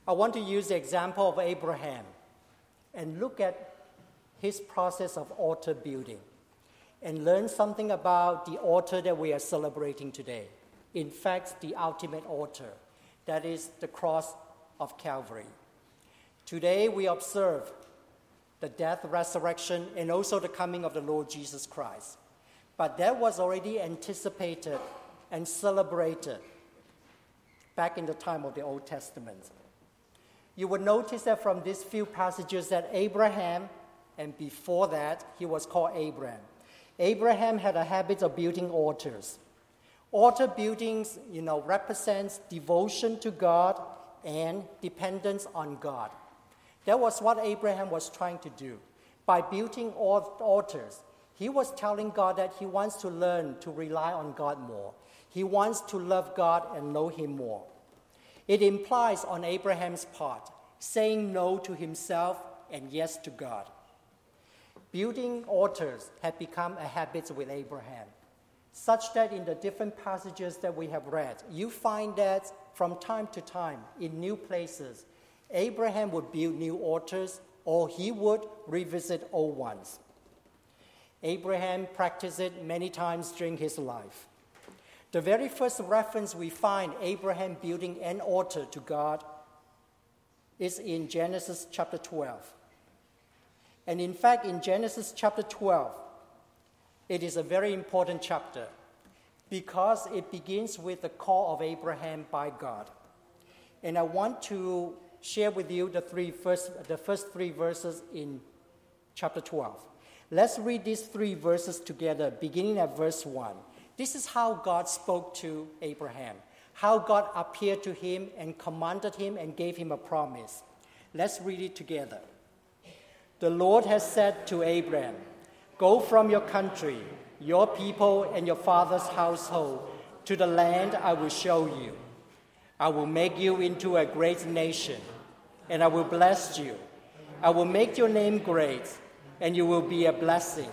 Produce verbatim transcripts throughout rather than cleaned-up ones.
I want to use the example of Abraham and look at his process of altar building and learn something about the altar that we are celebrating today. In fact, the ultimate altar, that is the cross of Calvary. Today we observe the death, resurrection, and also the coming of the Lord Jesus Christ. But that was already anticipated and celebrated back in the time of the Old Testament. You will notice that from these few passages that Abraham, and before that, he was called Abraham. Abraham had a habit of building altars. Altar buildings, you know, represents devotion to God and dependence on God. That was what Abraham was trying to do. By building altars, he was telling God that he wants to learn to rely on God more. He wants to love God and know Him more. It implies on Abraham's part, saying no to himself and yes to God. Building altars had become a habit with Abraham, such that in the different passages that we have read, you find that from time to time, in new places, Abraham would build new altars or he would revisit old ones. Abraham practiced it many times during his life. The very first reference we find Abraham building an altar to God is in Genesis chapter twelve. And in fact, in Genesis chapter twelve, it is a very important chapter because it begins with the call of Abraham by God. And I want to share with you the three first, the first three verses in chapter twelve. Let's read these three verses together, beginning at verse one. This is how God spoke to Abraham, how God appeared to him and commanded him and gave him a promise. Let's read it together. The Lord has said to Abraham, "Go from your country, your people, and your father's household to the land I will show you. I will make you into a great nation, and I will bless you. I will make your name great, and you will be a blessing.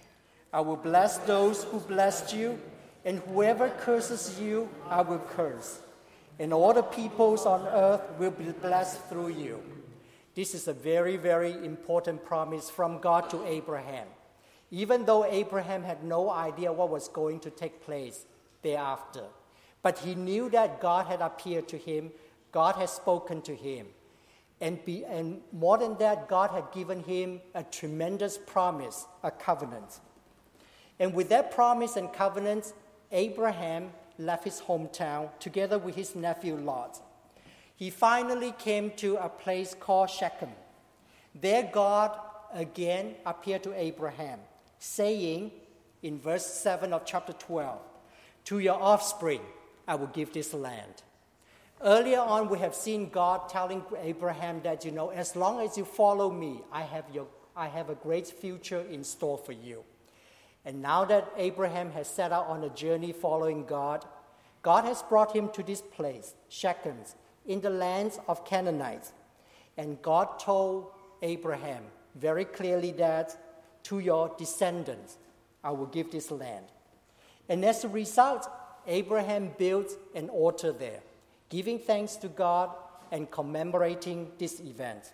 I will bless those who bless you, and whoever curses you, I will curse. And all the peoples on earth will be blessed through you." This is a very, very important promise from God to Abraham, even though Abraham had no idea what was going to take place thereafter. But he knew that God had appeared to him, God had spoken to him. And, be, and more than that, God had given him a tremendous promise, a covenant. And with that promise and covenant, Abraham left his hometown together with his nephew Lot. He finally came to a place called Shechem. There God again appeared to Abraham, saying in verse seven of chapter twelve, "To your offspring I will give this land." Earlier on, we have seen God telling Abraham that, you know, as long as you follow me, I have, your, I have a great future in store for you. And now that Abraham has set out on a journey following God, God has brought him to this place, Shechem, in the lands of Canaanites. And God told Abraham very clearly that to your descendants, I will give this land. And as a result, Abraham built an altar there, giving thanks to God and commemorating this event.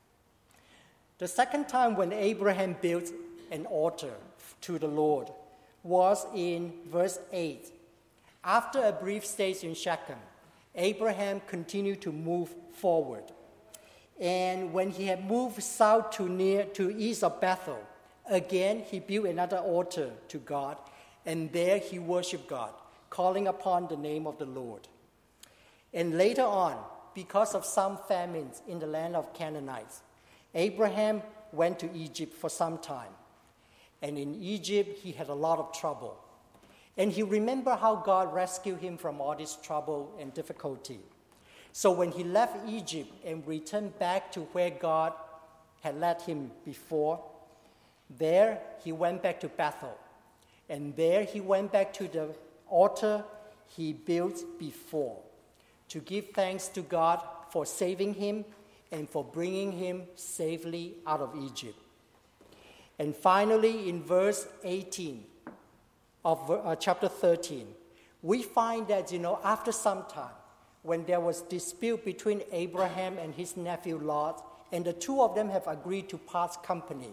The second time when Abraham built an altar to the Lord was in verse eight. After a brief stay in Shechem, Abraham continued to move forward. And when he had moved south to near to east of Bethel, again he built another altar to God, and there he worshiped God, calling upon the name of the Lord. And later on, because of some famines in the land of Canaanites, Abraham went to Egypt for some time. And in Egypt, he had a lot of trouble. And he remembered how God rescued him from all this trouble and difficulty. So when he left Egypt and returned back to where God had led him before, there he went back to Bethel. And there he went back to the altar he built before to give thanks to God for saving him and for bringing him safely out of Egypt. And finally, in verse eighteen of uh, chapter thirteen, we find that, you know, after some time, when there was dispute between Abraham and his nephew Lot, and the two of them have agreed to part company.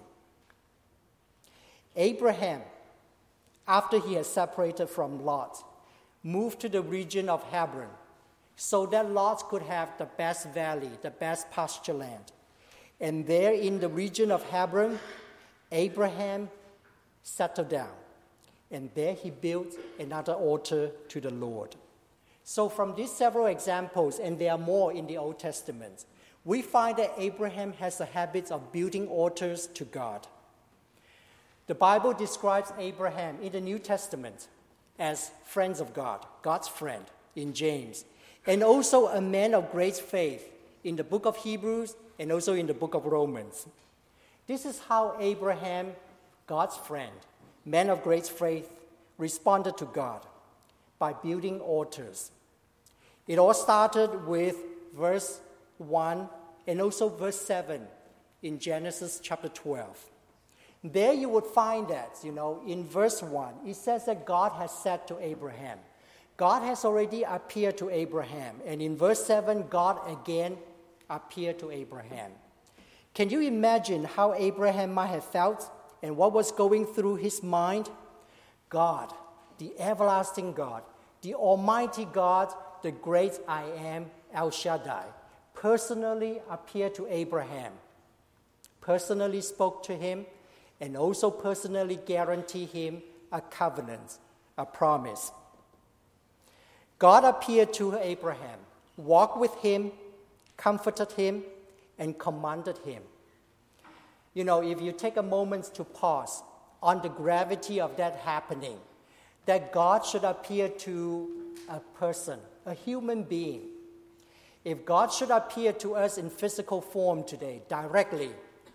Abraham, after he had separated from Lot, moved to the region of Hebron so that Lot could have the best valley, the best pasture land. And there in the region of Hebron, Abraham settled down. And there he built another altar to the Lord. So from these several examples, and there are more in the Old Testament, we find that Abraham has a habit of building altars to God. The Bible describes Abraham in the New Testament as friends of God, God's friend in James, and also a man of great faith in the book of Hebrews and also in the book of Romans. This is how Abraham, God's friend, man of great faith, responded to God by building altars. It all started with verse one and also verse seven in Genesis chapter twelve. There you would find that, you know, in verse one, it says that God has said to Abraham. God has already appeared to Abraham. And in verse seven, God again appeared to Abraham. Can you imagine how Abraham might have felt and what was going through his mind? God, the everlasting God, the almighty God, the great I am, El Shaddai, personally appeared to Abraham, personally spoke to him, and also personally guaranteed him a covenant, a promise. God appeared to Abraham, walked with him, comforted him, and commanded him. You know, if you take a moment to pause on the gravity of that happening, that God should appear to a person, a human being. If God should appear to us in physical form today, directly,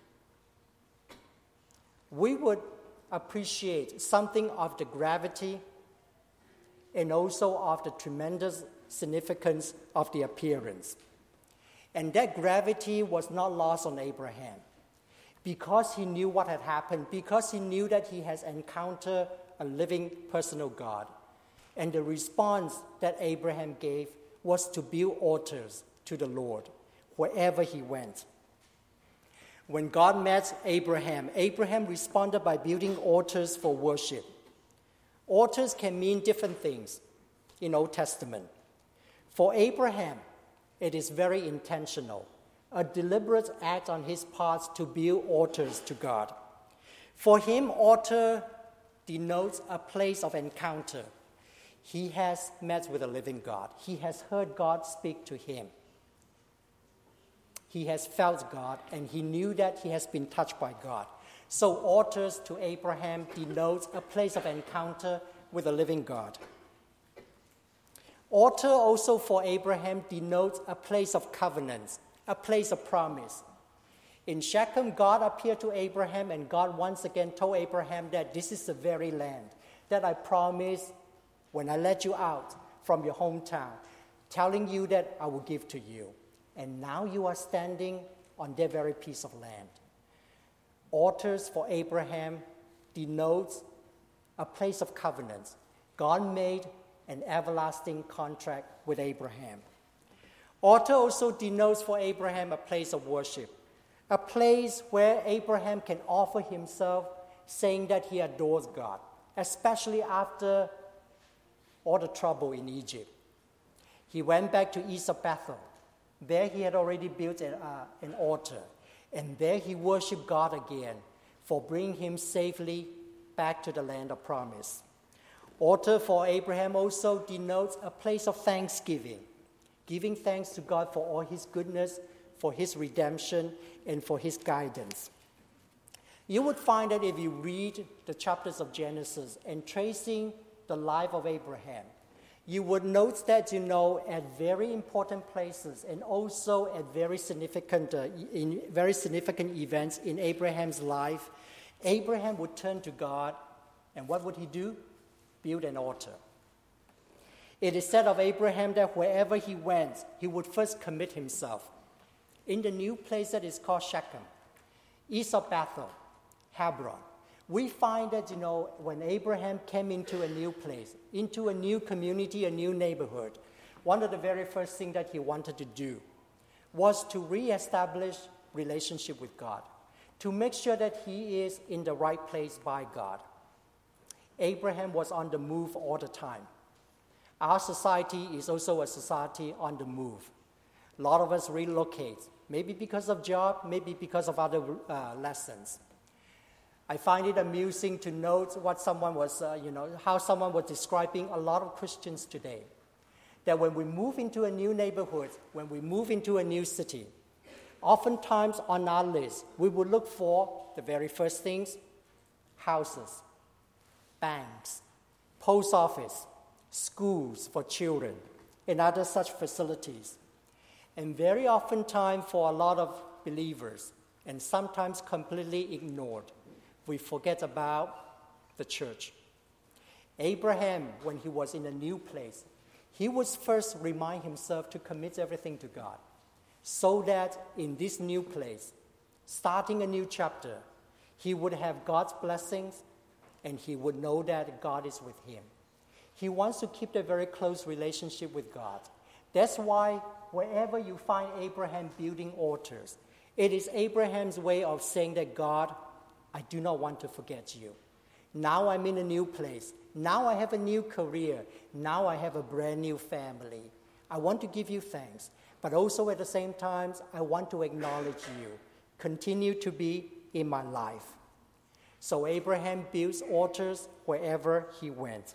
we would appreciate something of the gravity and also of the tremendous significance of the appearance. And that gravity was not lost on Abraham because he knew what had happened, because he knew that he has encountered a living personal God. And the response that Abraham gave was to build altars to the Lord wherever he went. When God met Abraham, Abraham responded by building altars for worship. Altars can mean different things in Old Testament. For Abraham, it is very intentional, a deliberate act on his part to build altars to God. For him, altar denotes a place of encounter. He has met with a living God. He has heard God speak to him. He has felt God, and he knew that he has been touched by God. So altars to Abraham denotes a place of encounter with a living God. Altar also for Abraham denotes a place of covenants, a place of promise. In Shechem, God appeared to Abraham, and God once again told Abraham that this is the very land that I promised when I let you out from your hometown, telling you that I will give to you. And now you are standing on that very piece of land. Altars for Abraham denotes a place of covenants. God made an everlasting contract with Abraham. Altar also denotes for Abraham a place of worship, a place where Abraham can offer himself, saying that he adores God, especially after all the trouble in Egypt. He went back to east of Bethel. There he had already built an, uh, an altar, and there he worshiped God again for bringing him safely back to the land of promise. Altar for Abraham also denotes a place of thanksgiving, giving thanks to God for all his goodness, for his redemption, and for his guidance. You would find that if you read the chapters of Genesis and tracing the life of Abraham, you would note that, you know, at very important places and also at very significant, uh, in very significant events in Abraham's life, Abraham would turn to God, and what would he do? Build an altar. It is said of Abraham that wherever he went, he would first commit himself. In the new place that is called Shechem, east of Bethel, Hebron, we find that, you know, when Abraham came into a new place, into a new community, a new neighborhood, one of the very first things that he wanted to do was to reestablish relationship with God, to make sure that he is in the right place by God. Abraham was on the move all the time. Our society is also a society on the move. A lot of us relocate, maybe because of job, maybe because of other uh, lessons. I find it amusing to note what someone was, uh, you know, how someone was describing a lot of Christians today. That when we move into a new neighborhood, when we move into a new city, oftentimes on our list, we will look for the very first things: houses, banks, post office, schools for children, and other such facilities. And very oftentimes for a lot of believers, and sometimes completely ignored, we forget about the church. Abraham, when he was in a new place, he would first remind himself to commit everything to God, so that in this new place, starting a new chapter, he would have God's blessings and he would know that God is with him. He wants to keep a very close relationship with God. That's why wherever you find Abraham building altars, it is Abraham's way of saying that, God, I do not want to forget you. Now I'm in a new place. Now I have a new career. Now I have a brand new family. I want to give you thanks. But also at the same time, I want to acknowledge you. Continue to be in my life. So Abraham builds altars wherever he went.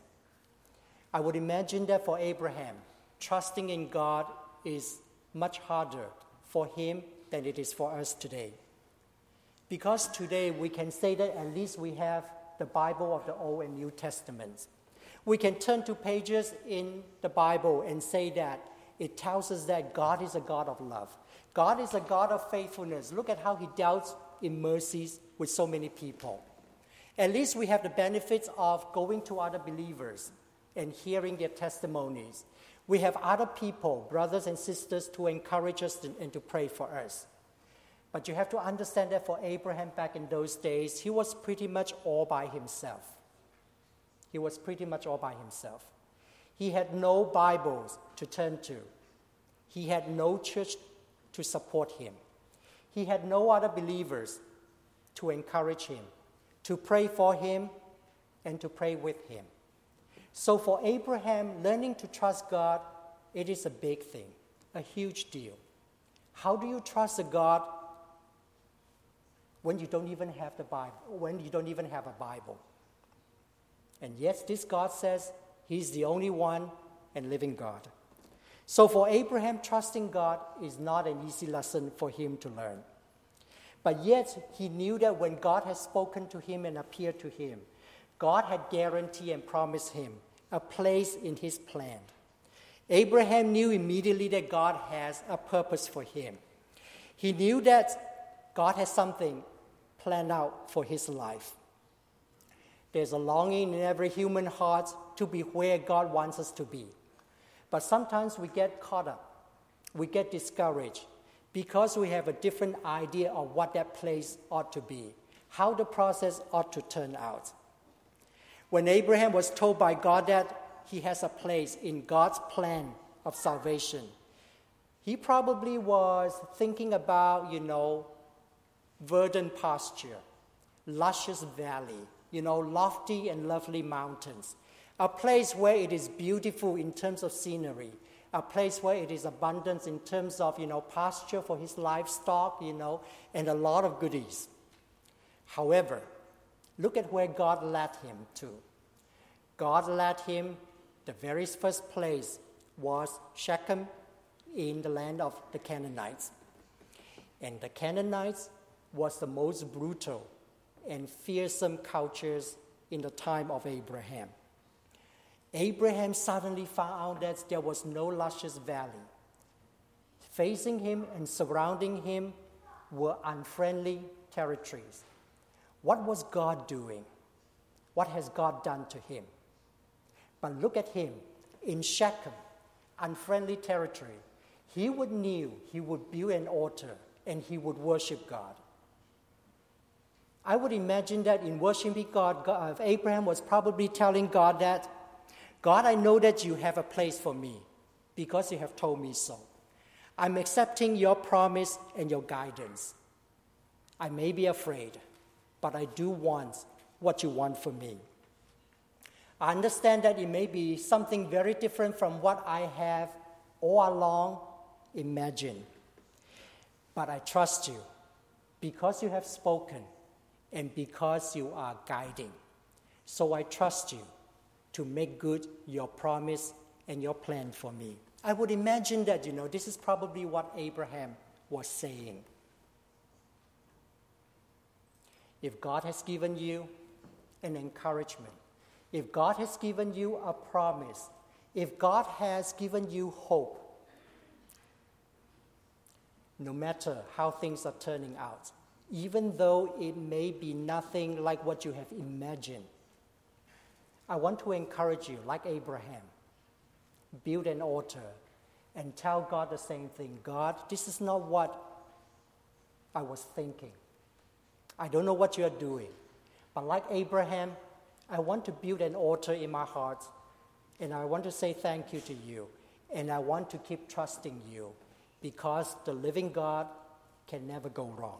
I would imagine that for Abraham, trusting in God is much harder for him than it is for us today. Because today we can say that at least we have the Bible of the Old and New Testaments. We can turn to pages in the Bible and say that it tells us that God is a God of love. God is a God of faithfulness. Look at how he dealt in mercies with so many people. At least we have the benefits of going to other believers and hearing their testimonies. We have other people, brothers and sisters, to encourage us and to pray for us. But you have to understand that for Abraham back in those days, he was pretty much all by himself. He was pretty much all by himself. He had no Bibles to turn to. He had no church to support him. He had no other believers to encourage him, to pray for him, and to pray with him. So for Abraham, learning to trust God, it is a big thing, a huge deal. How do you trust a God when you don't even have the Bible, when you don't even have a Bible? And yes, this God says he's the only one and living God. So for Abraham, trusting God is not an easy lesson for him to learn. But yet, he knew that when God had spoken to him and appeared to him, God had guaranteed and promised him a place in his plan. Abraham knew immediately that God has a purpose for him. He knew that God has something planned out for his life. There's a longing in every human heart to be where God wants us to be. But sometimes we get caught up, we get discouraged, because we have a different idea of what that place ought to be, how the process ought to turn out. When Abraham was told by God that he has a place in God's plan of salvation, he probably was thinking about, you know, verdant pasture, luscious valley, you know, lofty and lovely mountains, a place where it is beautiful in terms of scenery, a place where it is abundant in terms of, you know, pasture for his livestock, you know, and a lot of goodies. However, look at where God led him to. God led him, the very first place was Shechem in the land of the Canaanites. And the Canaanites was the most brutal and fearsome cultures in the time of Abraham. Abraham suddenly found out that there was no luscious valley. Facing him and surrounding him were unfriendly territories. What was God doing? What has God done to him? But look at him in Shechem, unfriendly territory. He would kneel, he would build an altar, and he would worship God. I would imagine that in worshiping God, God Abraham was probably telling God that, God, I know that you have a place for me. because you have told me so. I'm accepting your promise and your guidance. I may be afraid, but I do want what you want for me. I understand that it may be something very different from what I have all along imagined. But I trust you because you have spoken and because you are guiding. So I trust you to make good your promise and your plan for me. I would imagine that, you know, this is probably what Abraham was saying. If God has given you an encouragement, if God has given you a promise, if God has given you hope, no matter how things are turning out, even though it may be nothing like what you have imagined, I want to encourage you, like Abraham, build an altar and tell God the same thing. God, this is not what I was thinking. I don't know what you are doing. But like Abraham, I want to build an altar in my heart, and I want to say thank you to you, and I want to keep trusting you, because the living God can never go wrong.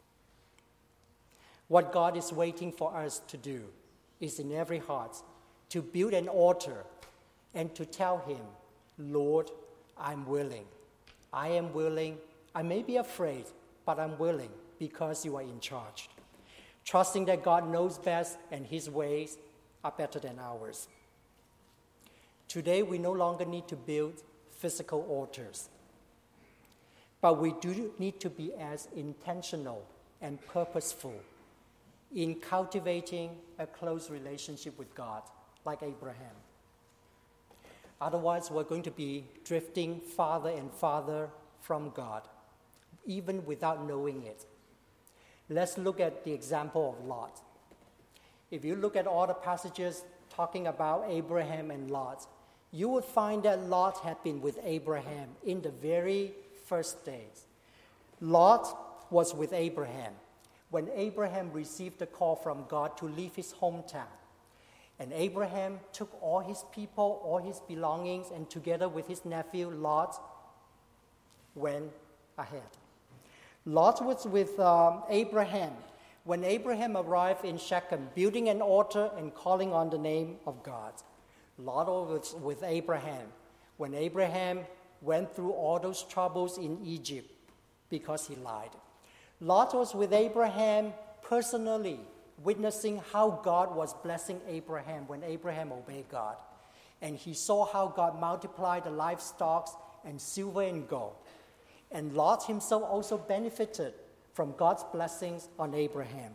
What God is waiting for us to do is in every heart to build an altar and to tell him, Lord, I'm willing. I am willing. I may be afraid, but I'm willing because you are in charge. Trusting that God knows best and his ways are better than ours. Today, we no longer need to build physical altars, but we do need to be as intentional and purposeful in cultivating a close relationship with God, like Abraham. Otherwise, we're going to be drifting farther and farther from God, even without knowing it. Let's look at the example of Lot. If you look at all the passages talking about Abraham and Lot, you would find that Lot had been with Abraham in the very first days. Lot was with Abraham when Abraham received the call from God to leave his hometown. And Abraham took all his people, all his belongings, and together with his nephew Lot, went ahead. Lot was with um, Abraham when Abraham arrived in Shechem, building an altar and calling on the name of God. Lot was with Abraham when Abraham went through all those troubles in Egypt because he lied. Lot was with Abraham personally, witnessing how God was blessing Abraham when Abraham obeyed God. And he saw how God multiplied the livestock and silver and gold. And Lot himself also benefited from God's blessings on Abraham.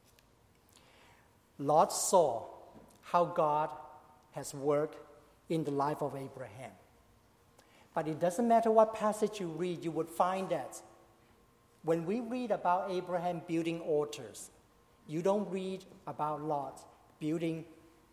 Lot saw how God has worked in the life of Abraham. But it doesn't matter what passage you read, you would find that when we read about Abraham building altars, you don't read about Lot building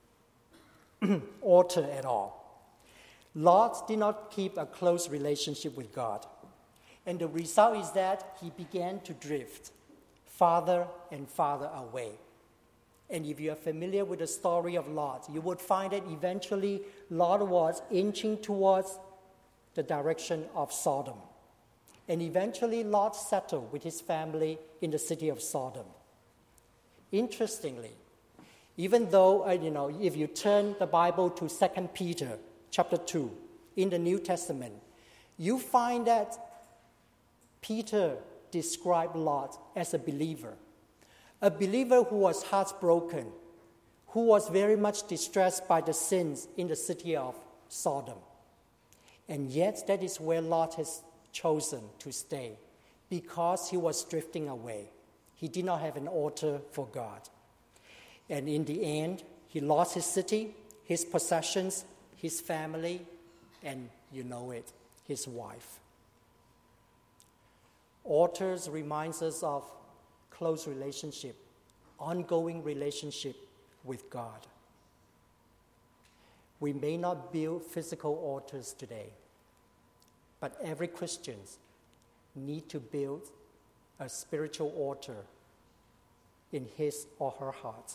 altar at all. Lot did not keep a close relationship with God. And the result is that he began to drift farther and farther away. And if you are familiar with the story of Lot, you would find that eventually Lot was inching towards the direction of Sodom. And eventually Lot settled with his family in the city of Sodom. Interestingly, even though, uh, you know, if you turn the Bible to Second Peter chapter two in the New Testament, you find that Peter described Lot as a believer, a believer who was heartbroken, who was very much distressed by the sins in the city of Sodom. And yet that is where Lot has chosen to stay because he was drifting away. He did not have an altar for God. And in the end, he lost his city, his possessions, his family, and you know it, his wife. Altars reminds us of close relationship, ongoing relationship with God. We may not build physical altars today, but every Christian needs to build a spiritual altar in his or her heart.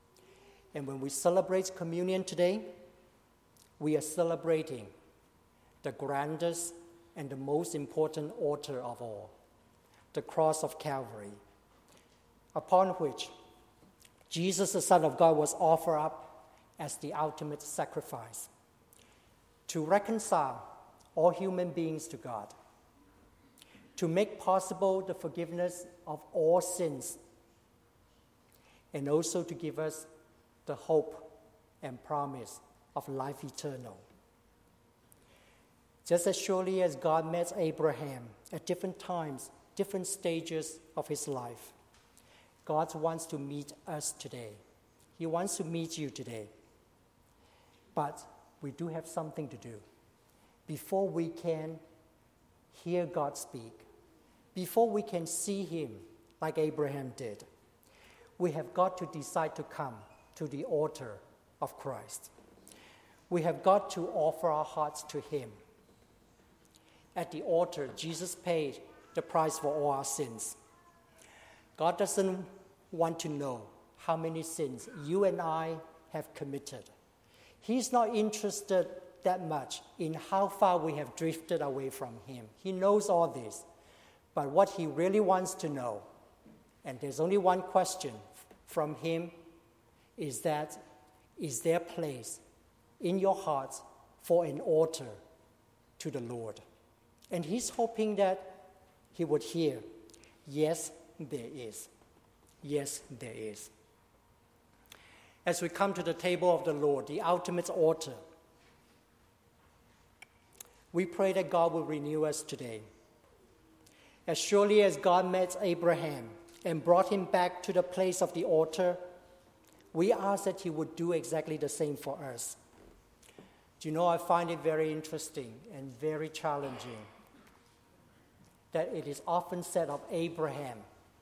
And when we celebrate communion today, we are celebrating the grandest and the most important altar of all, the cross of Calvary, upon which Jesus, the Son of God, was offered up as the ultimate sacrifice to reconcile all human beings to God, to make possible the forgiveness of all sins, and also to give us the hope and promise of life eternal. Just as surely as God met Abraham at different times, different stages of his life, God wants to meet us today. He wants to meet you today. But we do have something to do. Before we can hear God speak, before we can see him like Abraham did, we have got to decide to come to the altar of Christ. We have got to offer our hearts to him. At the altar, Jesus paid the price for all our sins. God doesn't want to know how many sins you and I have committed. He's not interested that much in how far we have drifted away from him. He knows all this. But what he really wants to know, and there's only one question from him, is that, is there place in your heart for an altar to the Lord? And he's hoping that he would hear, yes, there is. Yes, there is. As we come to the table of the Lord, the ultimate altar, we pray that God will renew us today. As surely as God met Abraham and brought him back to the place of the altar, we ask that he would do exactly the same for us. Do you know, I find it very interesting and very challenging that it is often said of Abraham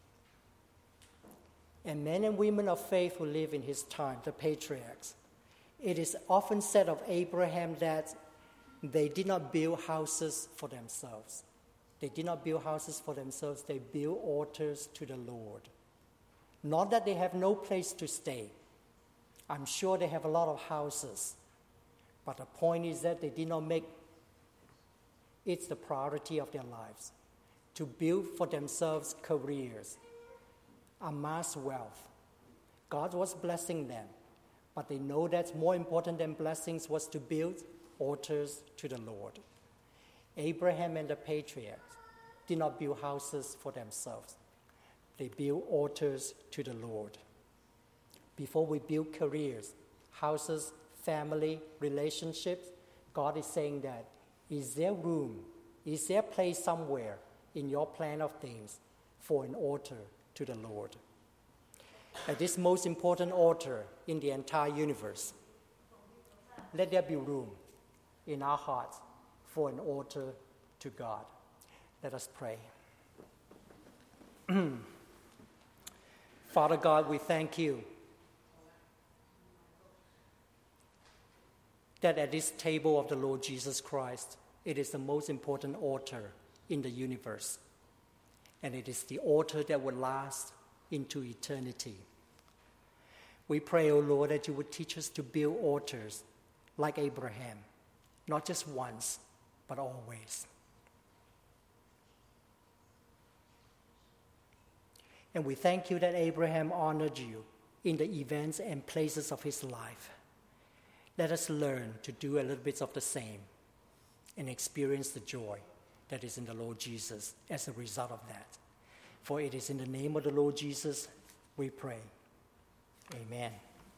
and men and women of faith who live in his time, the patriarchs, it is often said of Abraham that they did not build houses for themselves. They did not build houses for themselves. They built altars to the Lord. Not that they have no place to stay. I'm sure they have a lot of houses. But the point is that they did not make it the priority of their lives to build for themselves careers, amass wealth. God was blessing them, but they know that more important than blessings was to build altars to the Lord. Abraham and the patriarchs did not build houses for themselves. They built altars to the Lord. Before we build careers, houses, family, relationships, God is saying that, is there room, is there place somewhere in your plan of things for an altar to the Lord? At this most important altar in the entire universe, let there be room in our hearts for an altar to God. Let us pray. Father God, we thank you that at this table of the Lord Jesus Christ, it is the most important altar in the universe. And it is the altar that will last into eternity. We pray, O Lord, that you would teach us to build altars like Abraham, not just once, but always. And we thank you that Abraham honored you in the events and places of his life. Let us learn to do a little bit of the same and experience the joy that is in the Lord Jesus as a result of that. For it is in the name of the Lord Jesus we pray. Amen.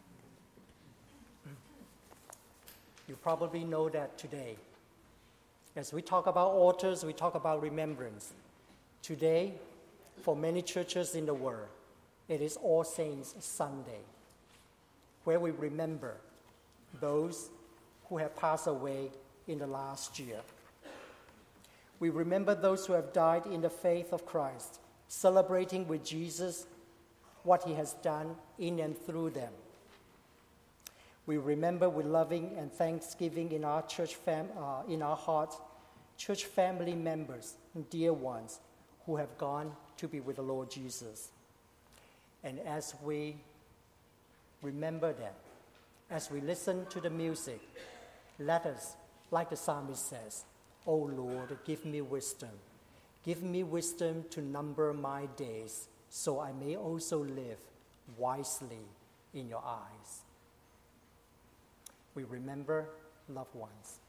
You probably know that today, as we talk about altars, we talk about remembrance. Today, for many churches in the world, it is All Saints Sunday, where we remember those who have passed away in the last year. We remember those who have died in the faith of Christ, celebrating with Jesus what he has done in and through them. We remember with loving and thanksgiving in our church fam- uh, in our hearts, church family members and dear ones who have gone to be with the Lord Jesus. And as we remember them, as we listen to the music, let us like the psalmist says, "O Lord, give me wisdom. Give me wisdom to number my days, so I may also live wisely in your eyes." We remember loved ones.